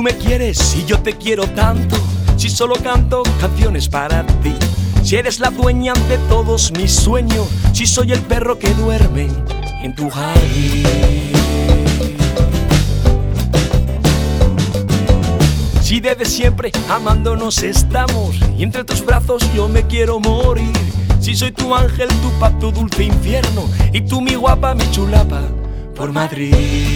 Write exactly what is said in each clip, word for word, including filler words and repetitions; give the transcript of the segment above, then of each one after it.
me quieres y yo te quiero tanto, si solo canto canciones para ti, si eres la dueña de todos mis sueños, si soy el perro que duerme en tu jardín, si desde siempre amándonos estamos y entre tus brazos yo me quiero morir, si soy tu ángel, tu paz, tu dulce infierno y tú mi guapa, mi chulapa por Madrid.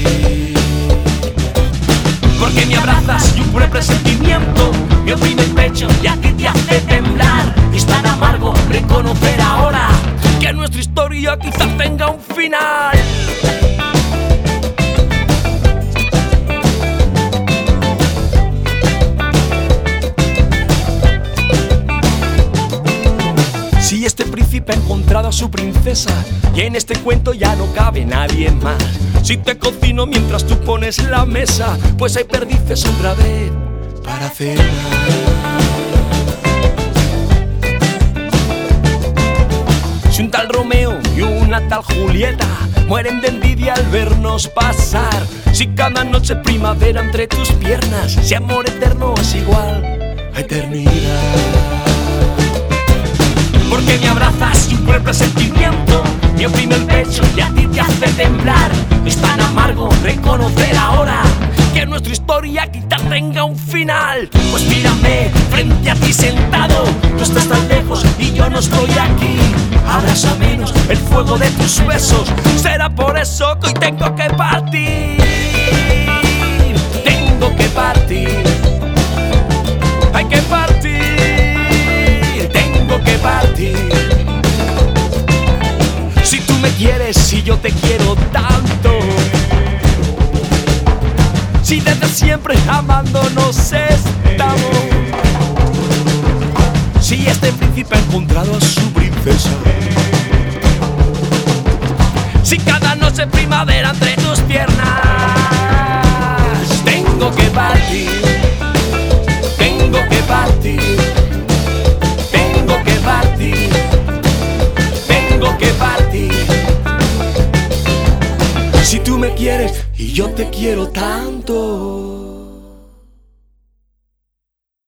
Porque me abrazas y un puro presentimiento me oprime el pecho y a ti te hace temblar. Es tan amargo reconocer ahora que nuestra historia quizás tenga un final. Si este príncipe ha encontrado a su princesa y en este cuento ya no cabe nadie más, si te cocino mientras tú pones la mesa, pues hay perdices otra vez para cenar. Si un tal Romeo y una tal Julieta mueren de envidia al vernos pasar, si cada noche primavera entre tus piernas, si amor eterno es igual a eternidad. Porque me abrazas y un cruel presentimiento me oprime el pecho y a ti te hace temblar. Es tan amargo reconocer ahora que nuestra historia quizás tenga un final. Pues mírame frente a ti sentado, tú estás tan lejos y yo no estoy aquí. Abraza menos el fuego de tus besos, será por eso que hoy tengo que partir. Tengo que partir, hay que partir, tengo que partir. Si tú me quieres y yo te quiero tanto, si desde siempre amándonos estamos, si este príncipe ha encontrado a su princesa, si cada noche primavera entre tus piernas, tengo que partir, tengo que partir, tengo que partir, tengo que partir. Si tú me quieres y yo te quiero tanto.